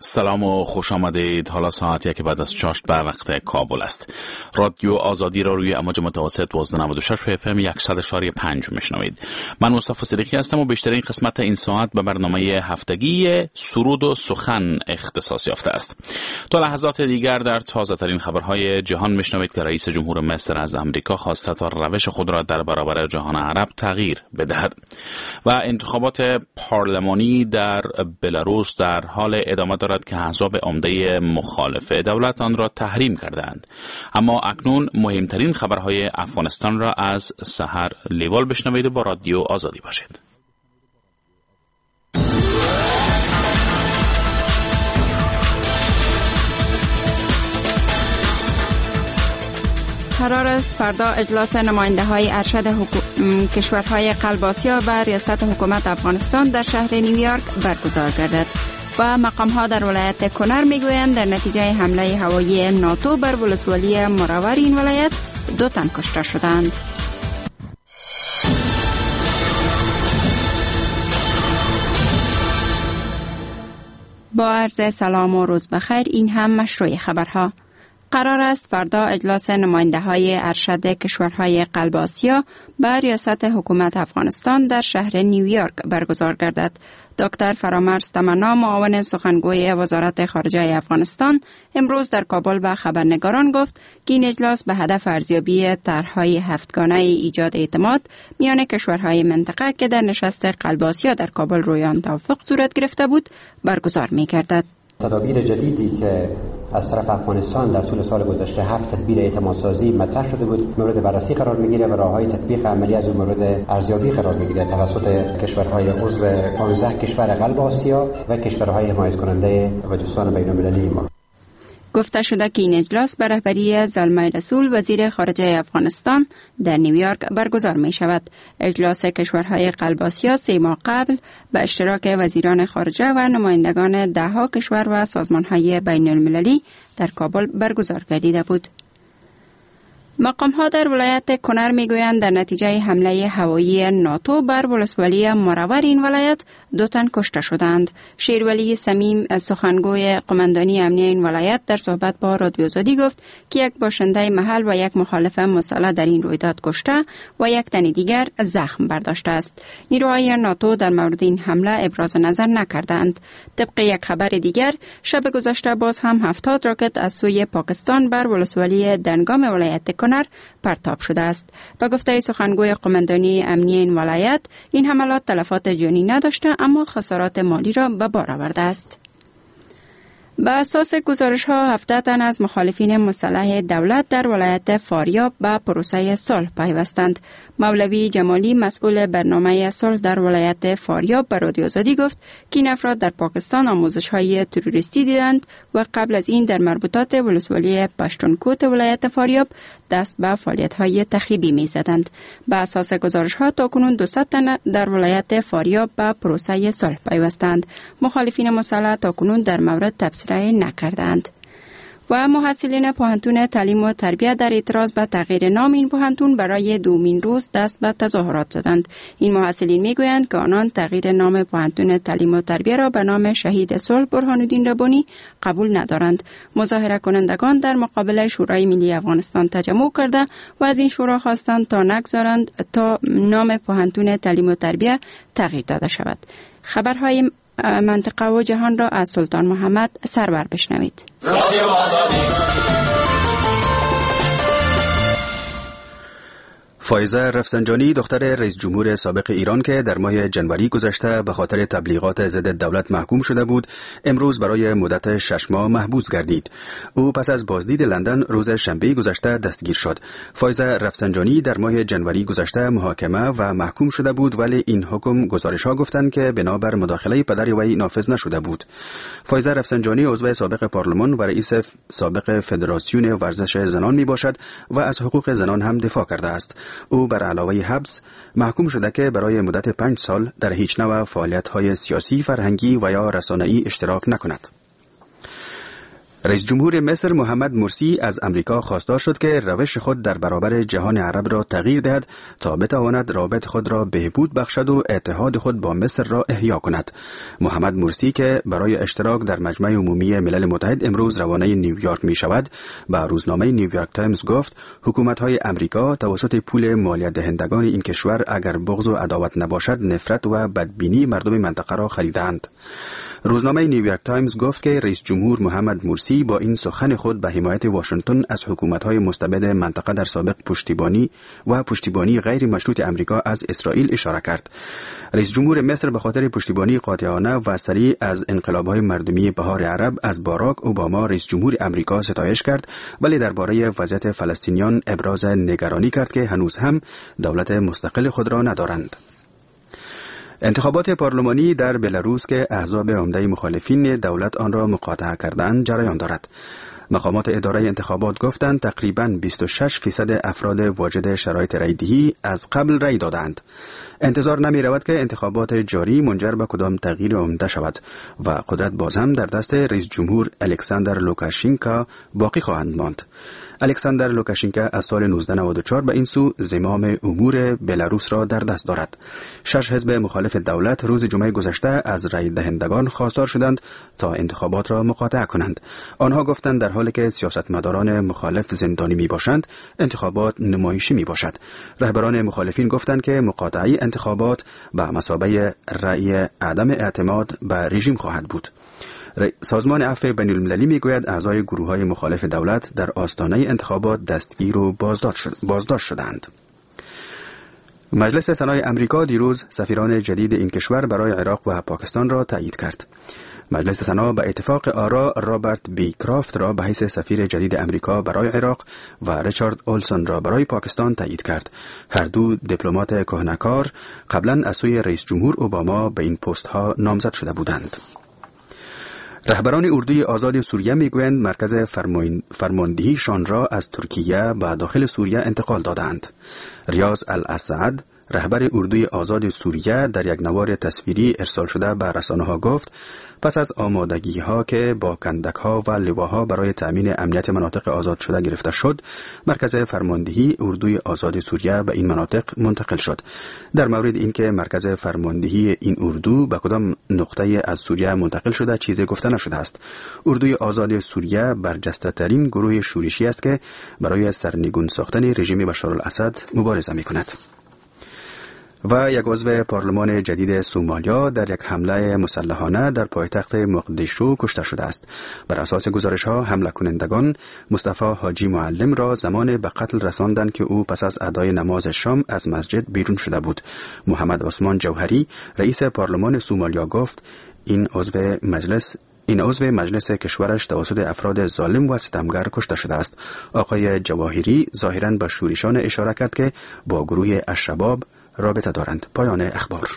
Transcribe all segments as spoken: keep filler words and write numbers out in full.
سلام و خوش آمدید. حالا ساعت یک بعد از چاشت به وقت کابل است. رادیو آزادی را روی امواج متوسط دوازده و نود و شش اف ام صد و پنج میشنوید. من مصطفی صدیقی هستم و بیشترین قسمت این ساعت به برنامه هفتگی سرود و سخن اختصاص یافته است. تا لحظات دیگر در تازه ترین خبرهای جهان میشنوید که رئیس جمهور مصر از امریکا خواسته تا روش خود را در برابر جهان عرب تغییر بدهد و انتخابات پارلمانی در بلاروس در حال ادامه دارد که احزاب عمده مخالف دولت آن را تحریم کردند. اما اکنون مهمترین خبرهای افغانستان را از سحر لیوال بشنوید و با رادیو آزادی باشید. قرار است فردا اجلاس نماینده های ارشد حکو... کشورهای قلب آسیا و ریاست حکومت افغانستان در شهر نیویورک برگزار گردد. و مقام ها در ولایت کنر میگویند در نتیجه حمله هوایی ناتو بر ولسوالی مراور این ولایت دو تن کشته شدند. با عرض سلام و روز بخیر، این هم مشروع خبرها. قرار است فردا اجلاس نماینده های ارشد کشورهای قلب آسیا با ریاست حکومت افغانستان در شهر نیویورک برگزار گردد. دکتر فرامرز تمنا، معاون سخنگوی وزارت خارجه افغانستان، امروز در کابل به خبرنگاران گفت که این اجلاس به هدف ارزیابی طرح‌های هفتگانه ایجاد اعتماد میان کشورهای منطقه که در نشست قلب آسیا در کابل روی آن توافق صورت گرفته بود برگزار می‌گردد. تدابیر جدیدی که از طرف افغانستان در طول سال گذشته هفت تدبیر اعتمادسازی مطرح شده بود مورد بررسی قرار میگیره و راههای تطبیق عملی از اون مورد ارزیابی قرار میگیره توسط کشورهای عضو پانزده کشور قلب آسیا و کشورهای حمایت کننده و دوستان بین المللی ما. گفته شده که این اجلاس به رهبری زلمه رسول وزیر خارجه افغانستان در نیویورک برگزار می شود. اجلاس کشورهای قلب آسیا سه ماه قبل به اشتراک وزیران خارجه و نمایندگان ده ها کشور و سازمانهای بین المللی در کابل برگزار گردیده بود. مقام ها در ولایت کنر می گویند در نتیجه حمله هوایی ناتو بر ولسوالی مراور این ولایت دو تن کشته شدند. شیرولی سمیم از سخنگوی قماندانی امنیه این ولایت در صحبت با رادیو آزادی گفت که یک باشنده محل و یک مخالف مسلح در این رویداد کشته و یک تن دیگر زخم برداشته است. نیروهای ناتو در مورد این حمله ابراز نظر نکردند. طبق یک خبر دیگر، شب گذشته باز هم هفتاد راکت از سوی پاکستان بر ولسوالی دنگام ولایت کنر پرتاب شده است. با گفته سخنگوی قماندانی امنیه این ولایت، این حملات تلفات جانی نداشته اما خسارات مالی را به بار آورده است. به اساس گزارش ها هفده تن از مخالفین مسلح دولت در ولایت فاریاب به پروسه صلح پیوستند. مولوی جمالی، مسئول برنامه صلح در ولایت فاریاب، به رادیو آزادی گفت که این افراد در پاکستان آموزش های تروریستی دیدند و قبل از این در مربوطات ولسوالی پشتونکوت ولایت فاریاب دست به فعالیت های تخریبی می زدند. به اساس گزارش ها تاکنون دویست تن در ولایت فاریاب به پروسه صلح پیوستند. مخالفین مسلح تاکنون در مورد تبصره نکردند. و محصلین پوهنتون تعلیم و تربیت در اعتراض به تغییر نام این پوهنتون برای دومین روز دست به تظاهرات زدند. این محصلین میگویند که آنان تغییر نام پوهنتون تعلیم و تربیت را به نام شهید صلح برهان الدین ربانی قبول ندارند. مظاهره کنندگان در مقابل شورای ملی افغانستان تجمع کرده و از این شورا خواستند تا نگذارند تا نام پوهنتون تعلیم و تربیت تغییر داده شود. خبرهای منطقه و جهان را از سلطان محمد سرور بشنوید. رادیو آزادی. فایزه رفسنجانی، دختر رئیس جمهور سابق ایران که در ماه جنوری گذشته به خاطر تبلیغات ضد دولت محکوم شده بود، امروز برای مدت شش ماه محبوس گردید. او پس از بازدید لندن روز شنبه گذشته دستگیر شد. فایزه رفسنجانی در ماه جنوری گذشته محاکمه و محکوم شده بود، ولی این حکم گزارش‌ها گفتند که بنابر مداخله پدر وی نافذ نشده بود. فایزه رفسنجانی عضو سابق پارلمان و رئیس سابق فدراسیون ورزش زنان میباشد و از حقوق زنان هم دفاع کرده است. او بر علاوه حبس محکوم شده که برای مدت پنج سال در هیچ نوع فعالیت‌های سیاسی، فرهنگی و یا رسانه‌ای اشتراک نکند. رئیس جمهور مصر محمد مرسی از امریکا خواستار شد که روش خود در برابر جهان عرب را تغییر دهد تا بتواند رابط خود را بهبود بخشد و اتحاد خود با مصر را احیا کند. محمد مرسی که برای اشتراک در مجمع عمومی ملل متحد امروز روانه نیویورک می شود، با روزنامه نیویورک تایمز گفت حکومت‌های امریکا توسط پول مالیات دهندگان این کشور اگر بغض و عداوت نباشد نفرت و بدبینی مردم منطقه را خریدند. روزنامه نیویورک تایمز گفت که رئیس جمهور محمد مرسی با این سخن خود به حمایت واشنگتن از حکومت‌های مستبد منطقه در سابق پشتیبانی و پشتیبانی غیر مشروط امریکا از اسرائیل اشاره کرد. رئیس جمهور مصر به خاطر پشتیبانی قاطعانه و سریع از انقلاب‌های مردمی بهار عرب از باراک اوباما رئیس جمهور امریکا ستایش کرد، ولی درباره وضعیت فلسطینیان ابراز نگرانی کرد که هنوز هم دولت مستقل خود را ندارند. انتخابات پارلمانی در بلاروس که احزاب عمده مخالفین دولت آن را مقاطعه کردند جریان دارد. مقامات اداره انتخابات گفتند تقریباً بیست و شش فیصد افراد واجد شرایط رایدهی از قبل رای دادند. انتظار نمی رود که انتخابات جاری منجر به کدام تغییر عمده شود و قدرت باز هم در دست رئیس جمهور الکساندر لوکاشنکا باقی خواهند ماند. الکساندر لوکاشنکا از سال نوزده نود و چهار به این سو زمام امور بلاروس را در دست دارد. شش حزب مخالف دولت روز جمعه گذشته از رای دهندگان خواستار شدند تا انتخابات را مقاطعه کنند. آنها گفتند در حالی که سیاستمداران مخالف زندانی می باشند، انتخابات نمایشی می باشد. رهبران مخالفین گفتند که مقاطعه انتخابات به مثابه رأی عدم اعتماد به رژیم خواهد بود. سازمان عفو بین المللی میگوید اعضای گروه‌های مخالف دولت در آستانه انتخابات دستگیر و بازداشت شدند. مجلس سنای امریکا دیروز سفیران جدید این کشور برای عراق و پاکستان را تایید کرد. مجلس سنا به اتفاق آرا رابرت بی کرافت را به حیث سفیر جدید امریکا برای عراق و ریچارد اولسون را برای پاکستان تایید کرد. هر دو دیپلمات کهنه‌کار قبلا از سوی رئیس جمهور اوباما به این پست ها نامزد شده بودند. رهبران اردوی آزاد سوریه میگویند مرکز فرماندهیشان را از ترکیه به داخل سوریه انتقال دادند. ریاض الاسد رهبر اردوی آزاد سوریه در یک نوار تصویری ارسال شده به رسانه‌ها گفت پس از آمادگی‌ها که با کندک‌ها و لواها برای تأمین امنیت مناطق آزاد شده گرفته شد، مرکز فرماندهی اردوی آزاد سوریه به این مناطق منتقل شد. در مورد اینکه مرکز فرماندهی این اردو به کدام نقطه از سوریه منتقل شده چیزی گفته نشده است. اردوی آزاد سوریه برجسته‌ترین گروه شورشی است که برای سرنگون ساختن رژیم بشارالاسد مبارزه می‌کند. و یک عضو پارلمان جدید سومالیا در یک حمله مسلحانه در پایتخت مقدشو کشته شده است. بر اساس گزارش‌ها حمله کنندگان مصطفی حاجی معلم را زمان به قتل رساندند که او پس از ادای نماز شام از مسجد بیرون شده بود. محمد عثمان جوهری رئیس پارلمان سومالیا گفت این عضو مجلس این عضو مجلس کشورش توسط افراد ظالم و ستمگر کشته شده است. آقای جواهری ظاهراً به شورشان اشاره کرد که با گروه الشباب رابطه دارند. پایان اخبار.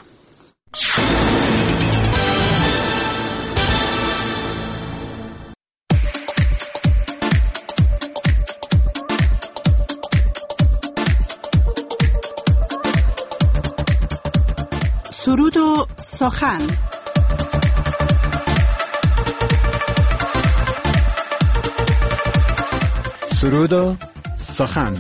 سرود و سخن. سرود و سخن.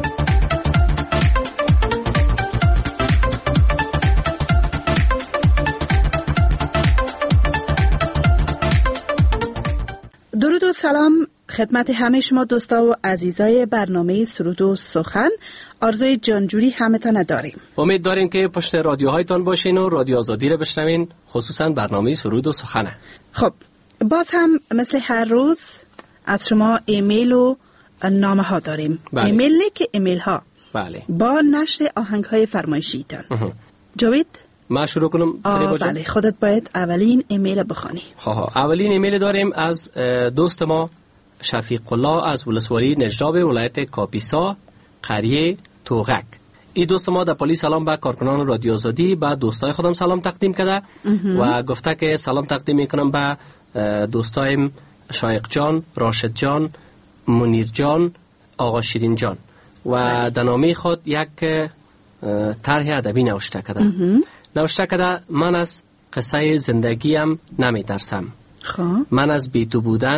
درود و سلام خدمت همه شما دوستا و عزیزای برنامه سرود و سخن. آرزوی جانجوری همتان داریم. امید داریم که پشت رادیوهایتان باشین و رادیو آزادی رو بشنوین، خصوصا برنامه سرود و سخنه. خب باز هم مثل هر روز از شما ایمیل و نامه ها داریم. بله. ایمیل نه که ایمیل ها. بله. با نشر آهنگ های فرمایشیتان. جاوید ما شروع کنم. بله خودت باید اولین ایمیل بخوانی. ها اولین ایمیل داریم از دوست ما شفیق الله از ولسوالی نجراب ولایت کاپیسا قریه توغک. این دوست ما در پلیس سلام به کارکنان رادیو آزادی و دوستای خودم سلام تقدیم کرده و گفته که سلام تقدیم میکنم به دوستایم شایق جان، راشد جان، منیر جان، آقا شیرین جان و در نامه خود یک طرح ادبی نوشته کرده. نوشته کرده من از قصه زندگیم نمی ترسم. من از بی تو بودن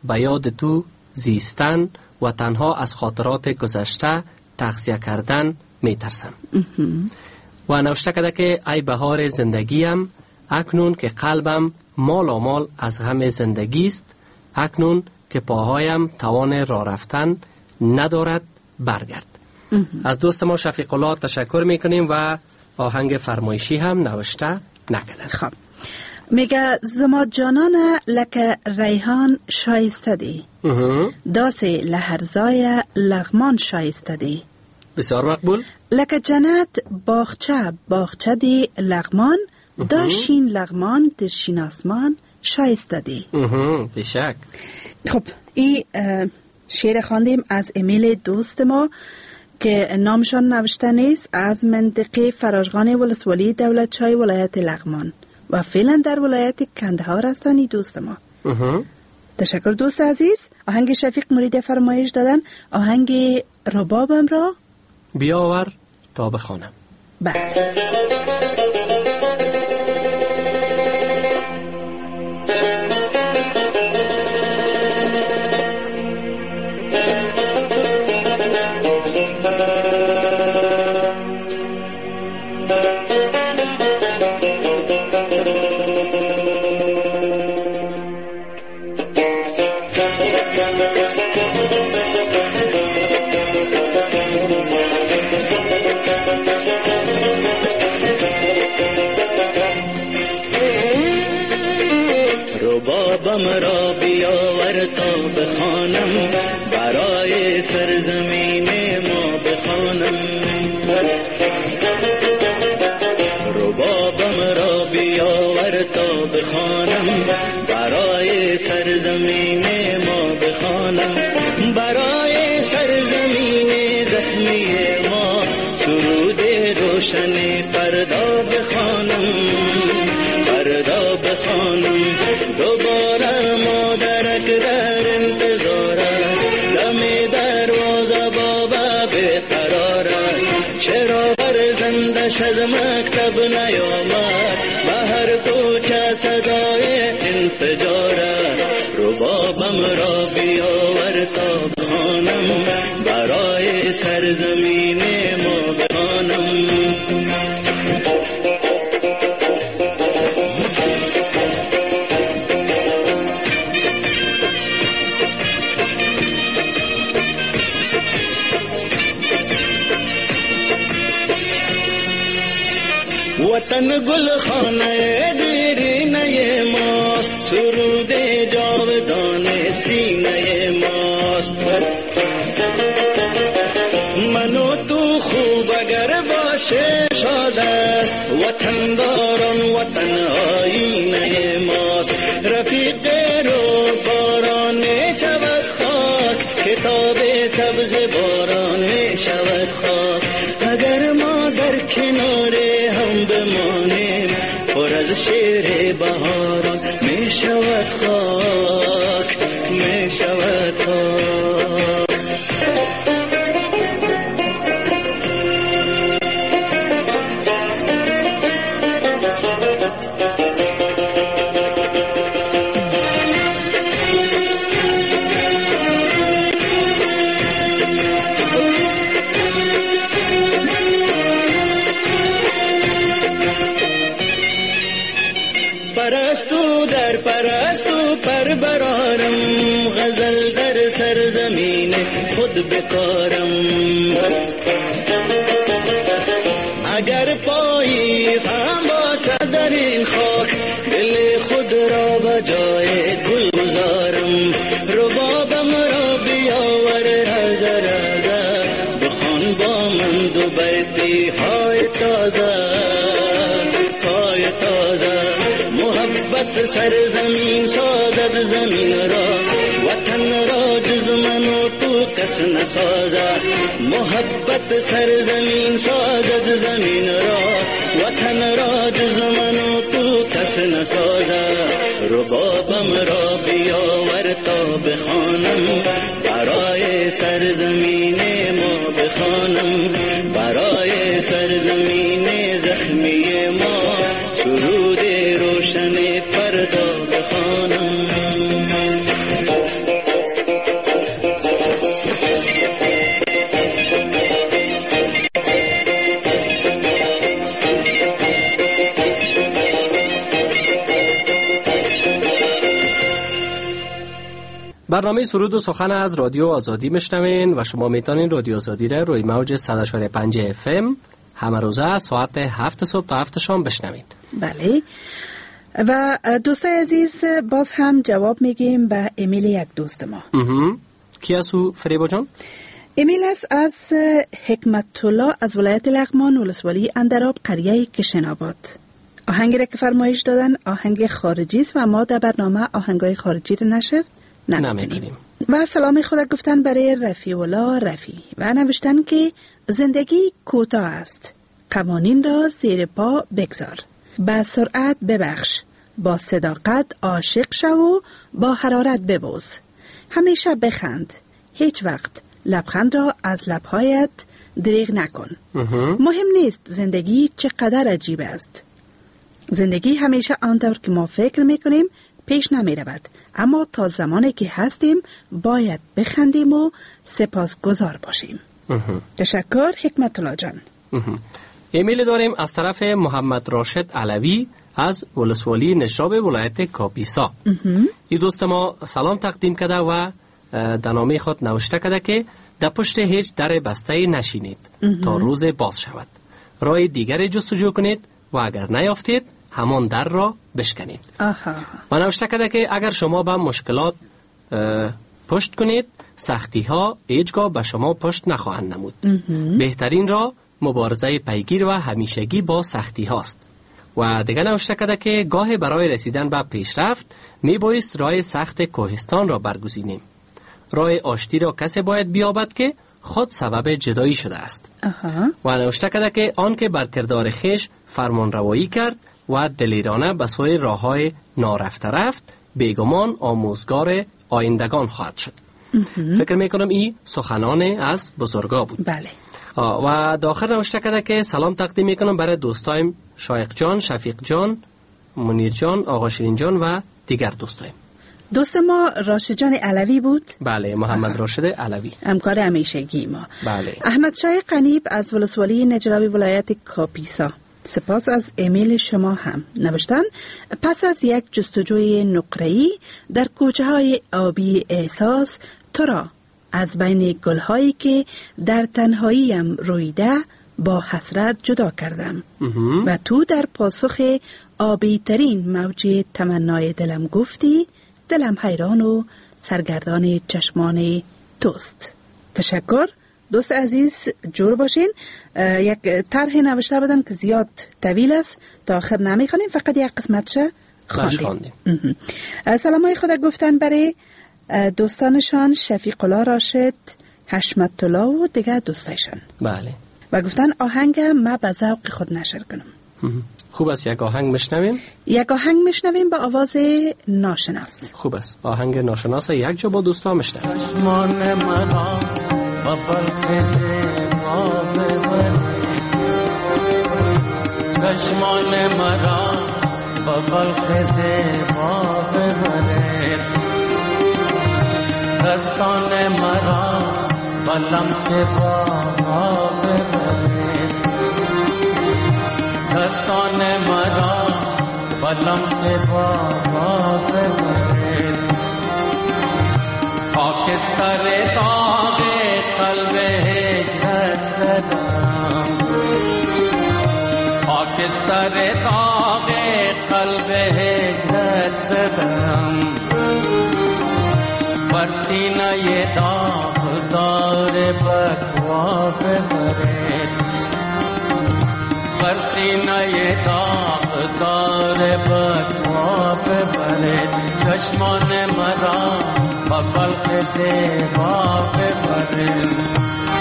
به یاد تو زیستن و تنها از خاطرات گذشته تغذیه کردن می ترسم. و نوشته کرده که ای بهار زندگیم، اکنون که قلبم مال مال از غم زندگی است، اکنون که پاهایم توان راه رفتن ندارد، برگرد. از دوست ما شفیق الله تشکر میکنیم و آهنگ فرمایشی هم نوشته نکردن. خب میگه زما جانان لکه ریحان شایسته دی، داس لهرزای لغمان شایسته دی. بسیار مقبول. لکه جنت باغچه باغچه دی لغمان، داشین لغمان در شین آسمان شایسته دی. بشک. خب این شعر خواندیم از امیل دوست ما که نامشان نوشته نیست، از منطقه فراجغان ولسوالی دولت چای ولایت لغمان و فعلا در ولایت کندهار هستند. دوست ما تشکر دوست عزیز. آهنگ شفیق مرید فرمایش دادن، آهنگ ربابم را بیاور تا بخوانم. بله. ربابم را بیاور تا بخوانم، برای سرزمین ما بخوانم. ربابم را بیاور تا بخوانم، برای سرزمین ما بخوانم. برای سرزمین زخمی ما سرود روشن پردا بخوانم، پردا بخوانم. دوباره مادرک در انتظار است، دم دروازه بابا بیقرار است. چرا فرزندش از مکتب نیامد، به هر کوچه صدای انفجار است. ربابم را بیاور تا بخوانم، برای سرزمین ما بخوانم. وطن گل خانه دیرینه ماست، سرود جاودان سینه ماست. من و تو خوب اگر باشه شاد است، وطن داران وطن آینه ماست. رفیق رو باران می شود خاک، کتاب سبز باران می شود خاک. اگر ما در کنار هم بمانیم، پر از شیر بهاران می شود خاک، می شود خاک. پرستو در پرستو پر برارم، غزل در سرزمین خود بکارم. اگر پایی هم باشد در این خاک، دل خود را به جای گل گذارم. ربابم را بیاور رازه رازه، بخوان با من دو بیتی های تازه، های تازه. محبت سرزمین سازد زمین را، وطن را جز من و تو کس نسازد. محبت سرزمین سازد زمین را، وطن را جز من و تو کس نسازد. ربابم را بیاور تا بخوانم، برای سرزمین ما بخوانم. برای سرزمین زخمی ما سرود روشن پردا بخوانم. برنامه سرود و سخن از رادیو آزادی میشنوین و شما میتونین رادیو آزادی را روی موج صد و چهار و پنج اف ام همه روزه ساعت هفت صبح تا هفت شام بشنوین. بله. و دوستای عزیز باز هم جواب میگیم به ایمیل یک دوست ما. کی هستو فریبا جان؟ ایمیل است از حکمت الله از ولایت لغمان ولسوالی اندراب قریه کشن‌آباد. آهنگی را که فرمایش دادن آهنگ خارجی است و ما در برنامه آهنگای خارجی را نشر نمی‌کنیم. و سلام خدا گفتن برای رفیع الله رفی و نوشتن که زندگی کوتاه است، قوانین را زیر پا بگذار، با سرعت ببخش، با صداقت عاشق شو و با حرارت ببوز، همیشه بخند، هیچ وقت لبخند را از لبهایت دریغ نکن. مهم نیست زندگی چقدر عجیب است، زندگی همیشه آنطور که ما فکر میکنیم پیش نمی رود، اما تا زمانی که هستیم باید بخندیم و سپاسگزار باشیم. تشکر حکمت الله جان. ایمیل داریم از طرف محمد راشد علوی از ولسوالی نجراب ولایت کاپیسا. این دوست ما سلام تقدیم کرده و در نامه خود نوشته کرده که در پشت هیچ در بسته نشینید تا روز باز شود، راه دیگری جستجو کنید و اگر نیافتید همان در را بشکنید. آها. و نوشته کرده که اگر شما به مشکلات پشت کنید سختی ها هیچگاه به شما پشت نخواهند نمود. بهترین را مبارزه پیگیر و همیشگی با سختی هاست. و دیگه نوشته کرده که گاه برای رسیدن به پیشرفت می بایست راه سخت کوهستان را برگزینیم. راه آشتی را کسی باید بیابد که خود سبب جدایی شده است. آها. و نوشته کرده که آن که بر کردار خیش فرمان روایی کرد و دلیرانه به سوی راه های نارفته رفت، بیگمان آموزگار آیندگان خواهد شد. فکر میکنم این سخنان از بزرگا بود. بله. و داخل نوشته کرده که سلام تقدیم میکنم برای دوستایم شایق جان، شفیق جان، منیر جان، آقا شیرین جان و دیگر دوستایم. دوست ما راشد جان علوی بود؟ بله، محمد آه. راشد علوی، همکار همیشگی ما. بله. احمد شاه قنیب از ولسوالی نجرابی ولایت کاپیسا، سپاس از ایمیل شما هم. نوشتن پس از یک جستجوی نقره‌ای در کوچه های آبی احساس تو را از بین گلهایی که در تنهاییم رویده با حسرت جدا کردم و تو در پاسخ آبی ترین موج تمنای دلم گفتی دلم حیران و سرگردان چشمان توست. تشکر دوست عزیز، جور باشین. یک طرح نوشته بدن که زیاد طویل است، تا آخر نمیخوانیم، فقط یک قسمتش خواندیم. سلام های خدا گفتن برای دوستانشان شفیق الله راشد، حشمت الله و دیگر دوستایشان. بله. و گفتن آهنگ ما به ذوق خود نشر کنم. خوب است، یک آهنگ میشنویم. یک آهنگ میشنویم با آواز ناشناس. خوب است، آهنگ ناشناس یک جا با دوستان میشنویم. چشمان مرا با بلخز ما ببر، چشمان مرا با بلخز ما ببر، دستان مرا با لمس ما ببر، دستان مرا با لمس ما ببر، خاکستر داغ قلب هجرت زدم، خاکستر داغ قلب هجرت زدم، بر سینه داغ دار بکوا ببرد، بر سینه داغ دار بکوا ببرد، چشمان مرا با بلخ زیبا ببرد.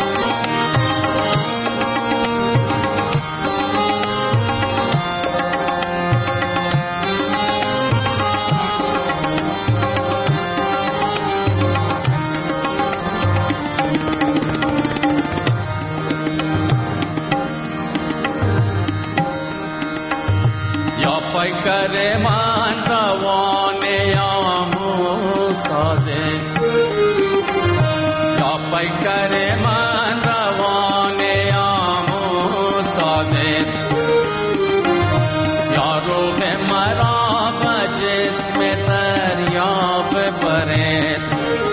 پیکر من روان یامو سازه، یا پیکر من روان یامو سازه، یا روح مرا به جسم دریا ببرد،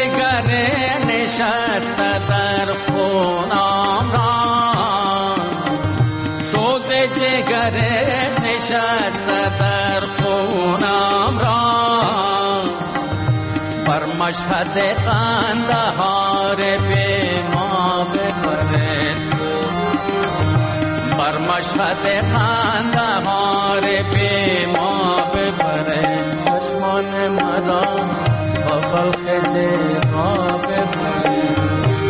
جگر نشسته در خونم را، سوز جگر نشسته در خونم را، بر مشهد قندهار به ما ببرد، بر مشهد قندهار به ما ببرد، چشمان مرا با بلخ زیبا ببرد.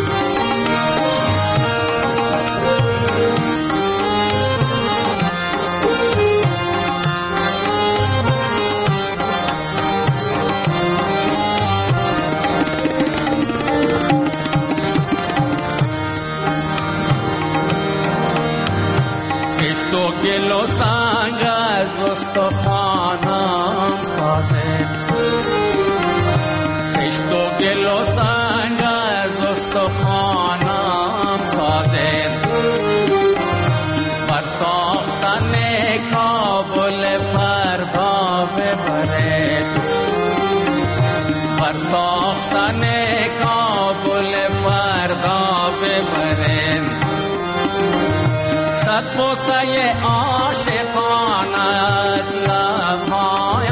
خشت و گل و سنگ از استخوانم سازد، خشت و گل و سنگ از استخوانم سازد، بر ساختن کابل فردا ببرد، بر ساختن کابل فردا ببرد. صد بوسه عاشقانت لبهایم،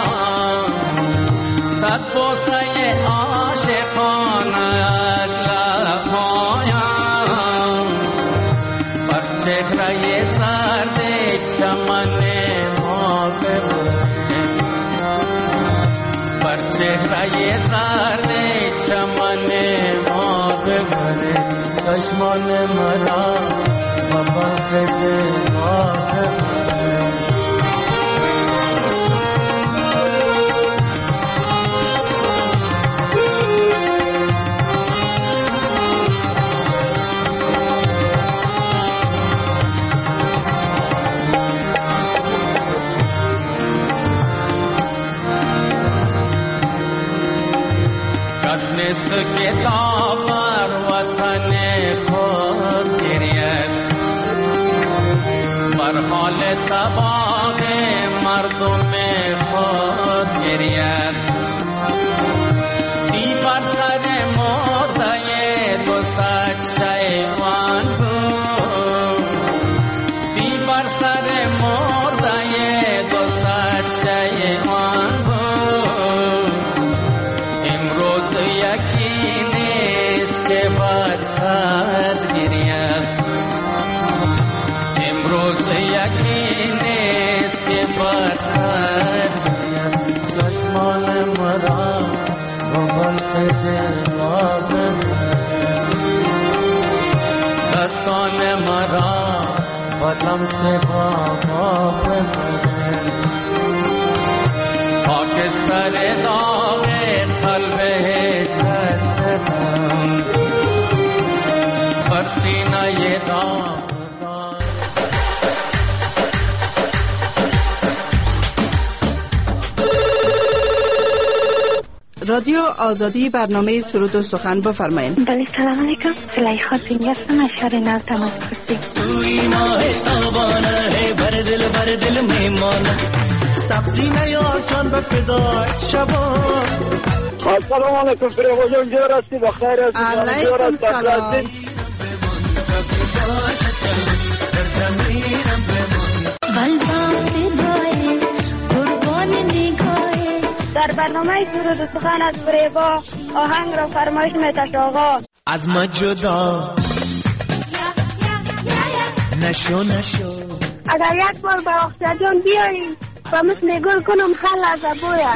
صد بوسه عاشقانت لبهایم، بر چهره زرد چمن ما ببرد، بر چهره زرد چمن ما ببرد، چشمان مرا بابا فزه ما کس نیست که تا بر وطن خود گرید، بر حال تباه مردم خود گرید. بی بر سر مرده دو صد شیوان بود، بی بر سر مرده دو صد شیوان بود. امروز یکی نیست که بر صد گرید، امروز یکی نیست که بر سر گرید. چشمان مرا با بلخ زیبا ببرد، دستان مرا با لمس بابا ببرد. خاکستر داغ قلب هجرت زدم، بر سینه داغ. رادیو آزادی، برنامه سرود و سخن بفرمایید. بله، سلام علیکم. زلیخا زینی هستم از شهر نو تماس گرفتیم. توی ماه تابانه بر دل بر دل میمانه، سبزی نیار جان به فدا شبان. سلام علیکم فریبا جان، جور هستی؟ بخیر هستی؟ علیکم سلام. در برنامه سرود و سخن از فریبا آهنگ را فرمایش می‌دهد آقا. از ما جدا نشو نشو، اگر یک بار به اختر جان بیاییم و مثل گل کنم خل از ابویا.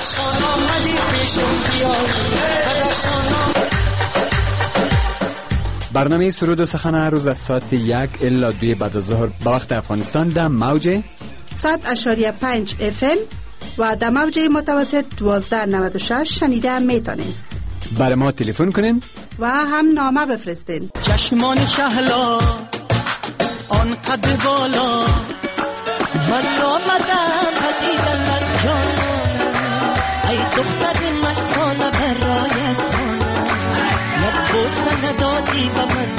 برنامه سرود و سخن هر روز از ساعت یک الا دوی بعد از ظهر به وقت افغانستان در موج صد اشاریه پنج اف ام و در موج متوسط دوازده نود و شش شنیده میتونین. برای ما تلفن کنین و هم نامه بفرستین. چشمان شهلا آن قد بالا، من آمدم پدیدم جان، ای دختر مستانه برای سانه، یک بوسه ندادی به من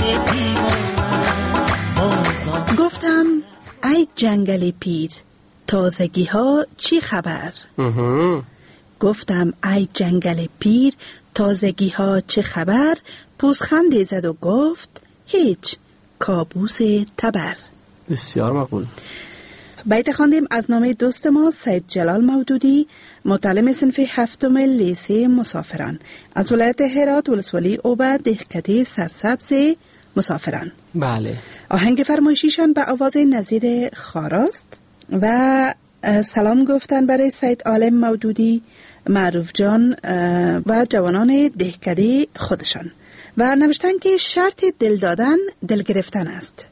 دیوانه. گفتم ای جنگل پیر، تازگی ها چی خبر؟ گفتم ای جنگل پیر، تازگی ها چه خبر؟ پوزخندی زد و گفت هیچ، کابوس تبر. بسیار مقبول. بیت خواندیم از نامه دوست ما سید جلال مودودی، متعلم صنف هفتم لیسه مسافران از ولایت هرات، ولسوالی اوبه، دهکده سرسبز مسافران. بله. آهنگ فرمایشیشان به آواز نظیر خاراست و سلام گفتن برای سید عالم مودودی، معروف جان و جوانان دهکده خودشان و نوشتن که شرط دل دادن دل گرفتن است،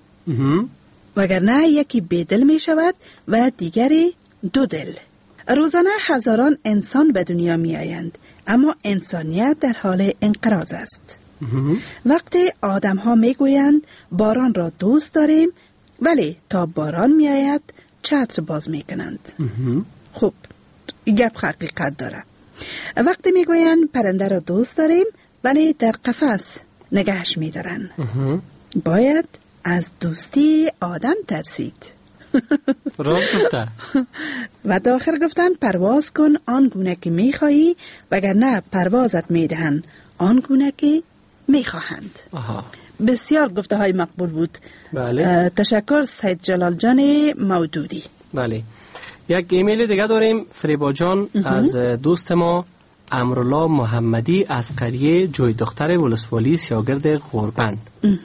وگرنه یکی بدل می شود و دیگری دو دل. روزانه هزاران انسان به دنیا می آیند، اما انسانیت در حال انقراض است. وقتی آدم ها می گویند باران را دوست داریم، ولی تا باران می آید چتر باز می کنند. خب گپ حقیقت داره. وقتی می گویند پرنده را دوست داریم، ولی در قفس نگهش می دارن. باید از دوستی آدم ترسید. راست گفته. و داخل گفتن پرواز کن آن گونه که می خواهی، وگرنه پروازت می دهند آن گونه که می خواهند. بسیار گفته های مقبول بود. بله. تشکر سید جلال جان مودودی. بله. یک ایمیل دیگه داریم فریبا جان از دوست ما امرالله محمدی از قریه جوی دختر ولسوالی سیاگرد غوربند.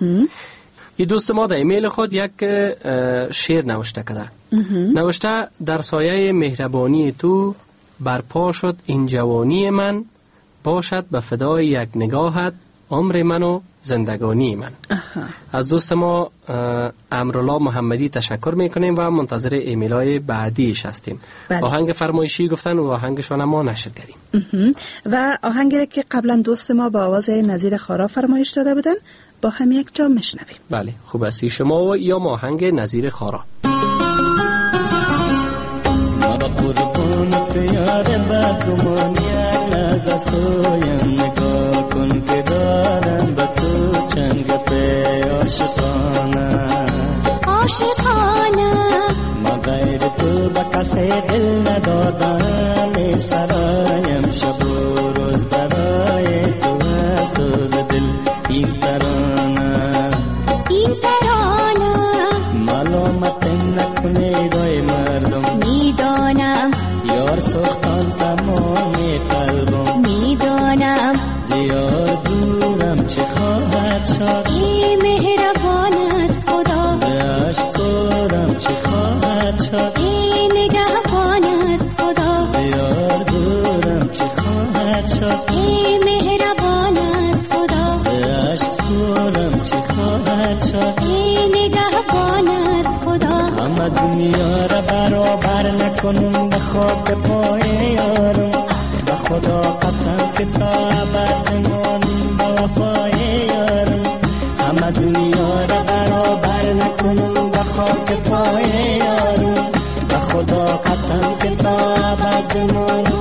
این دوست ما در ایمیل خود یک شعر نوشته کرده. نوشته در سایه مهربانی تو برپا شد این جوانی من، باشد به فدای یک نگاهت عمر من و زندگانی من. از دوست ما امرالله محمدی تشکر میکنیم و منتظر ایمیل های بعدیش هستیم. بله. آهنگ فرمایشی گفتن و آهنگشان ما نشر کردیم و آهنگی که قبلا دوست ما با آواز نظیر خارا فرمایش داده بودن با هم یک جا میشنویم. بله خوب است. شما و یا آهنگ نظیر خارا. قربونت یار بدگمانیت از سویم نگاه کن که دارم به تو چند گپه عاشقانه عاشقانه ما غیر تو به کسی دل ندادم سرایم شب و روز برای تو سوز دل این ترانه این ترانه معلومت نکنی دای مردم میدانم یار سختان تمام قلبم میدانم زیاد دورم چه خواهد شد ای مهربان است خدا زیاش کورم چه خواهد شد ای نگهبان است خدا زیاد دورم چه خواهد شد ای مهربان است خدا زیاش کورم چه خواهد شد ای نگهبان است خدا. همه دنیا را برابر نکنم به خاک پای یارم، به خدا قسم که تا ابد نمانم به وفای یارم. همه دنیا را برابر نکنم به خاک پای یارم، به خدا قسم که تا ابد نمانم